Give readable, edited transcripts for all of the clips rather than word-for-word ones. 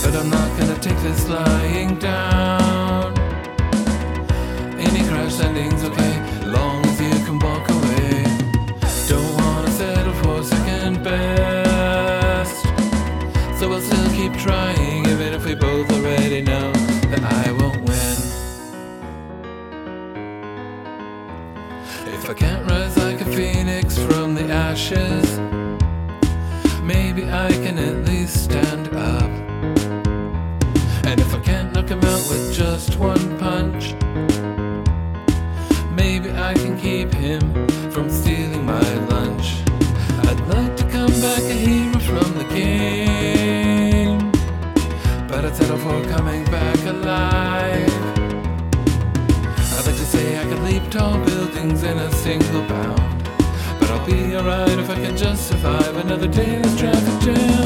but I'm not gonna take this lying down. Any crash landing's okay, long as you can walk away. Don't wanna settle for second best, so I'll still keep trying, even if we both already know that I won't win. If I can't rise like a phoenix from the ashes, maybe I can at least stand up. And if I can't knock him out with just one punch, maybe I can keep him from stealing my lunch. I'd like to come back a hero from the game, but I'd settle for coming back alive. I'd like to say I could leap tall buildings in a single bound, but I'll be alright if I can just survive another day in this traffic jam.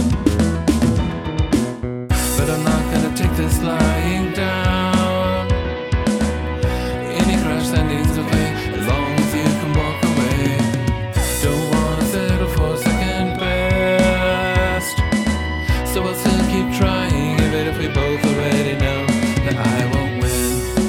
But I'm not gonna take this lying down. Any crash landing's okay, as long as you can walk away. Don't wanna settle for second best, so I'll still keep trying, even if we both already know that I won't win.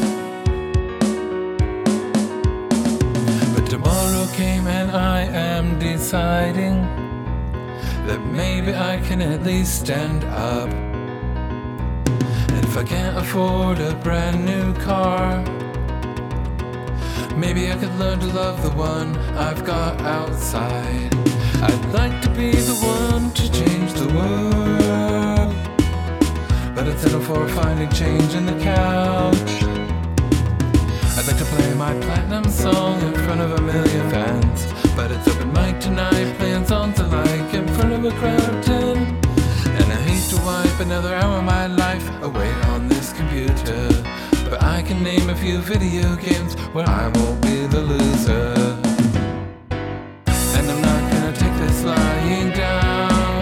But tomorrow came and I am deciding that maybe I can at least stand up. And if I can't afford a brand new car, maybe I could learn to love the one I've got outside. I'd like to be the one to change the world, but I'd settle for finding change in the couch. I'd like to play my platinum song in front of 1,000,000 fans, but it's open mic tonight, playing songs I like in front of a crowd of 10. And I hate to wipe another hour of my life away on this computer, but I can name a few video games where I won't be the loser. And I'm not gonna take this lying down.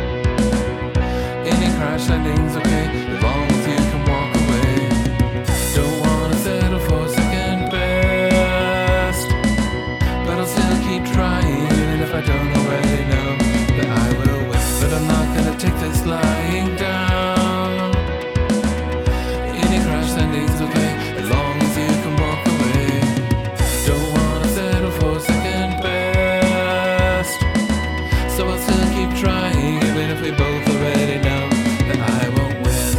Any crash landing's okay, as long as you can walk away. Don't wanna settle for second best, but I'll still keep trying, even if I don't already know that I will win. But I'm not gonna take this lying down. Any crash landing's okay, as long as you can walk away. Don't wanna settle for second best, so I'll still keep trying, even if we both already know that I won't win.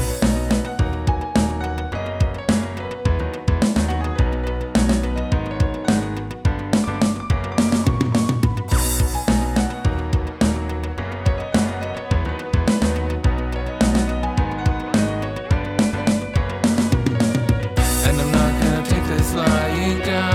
And I'm not gonna take this lying down.